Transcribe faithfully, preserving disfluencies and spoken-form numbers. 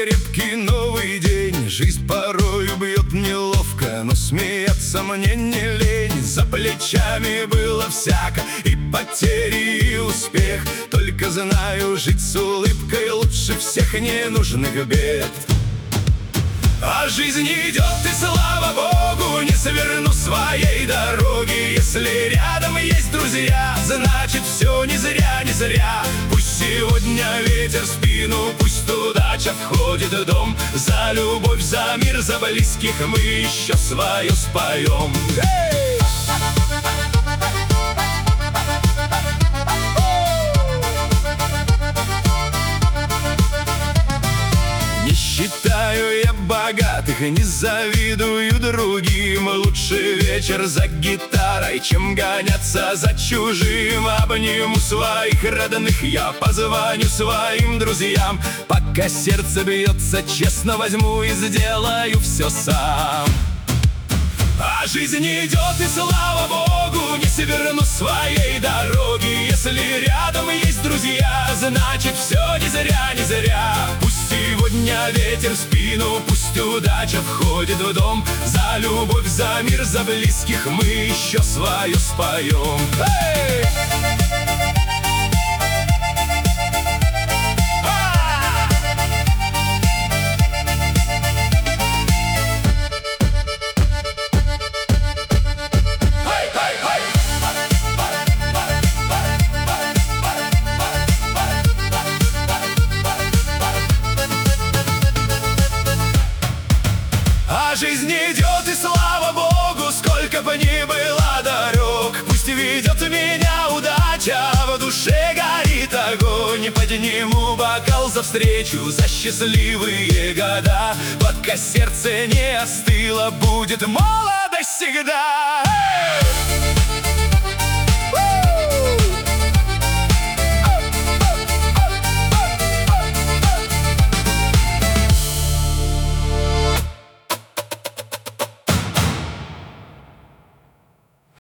крепкий новый день. Жизнь порою бьет неловко, но смеяться мне не лень. За плечами было всяко, и потери, и успех. Только знаю, жить с улыбкой лучше всех ненужных бед. А жизнь идет, и слава Богу, не сверну своей дороги. Если рядом есть друзья, значит все не зря, не зря. Пусть сегодня ветер в спину, пусть удача входит в дом. За любовь, за мир, за близких мы еще свое споем. Эй! Не считаю я богатых, не завидую другим. Лучше вечер за гитарой, чем гоняться за чужим. Обниму своих родных, я позвоню своим друзьям. Пока сердце бьется, честно возьму и сделаю все сам. А жизнь идет, и слава Богу, не сверну своей дороги. Если рядом есть друзья, значит все не зря, не зря. Пусть сегодня ветер в спину, пусть удача входит в дом. За любовь, за мир, за близких мы еще свое споем. Эй! А жизнь идет, и слава Богу, сколько бы ни было дорог. Пусть ведет меня удача, в душе горит огонь. Подниму бокал за встречу, за счастливые года. Пока сердце не остыло, будет молодость всегда. Эй!